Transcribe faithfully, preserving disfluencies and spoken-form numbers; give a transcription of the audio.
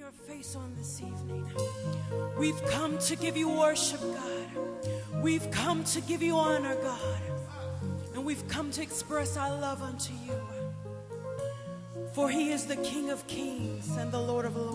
your face on this evening. We've come to give you worship, God. We've come to give you honor, God. And we've come to express our love unto you. For he is the King of kings and the Lord of lords.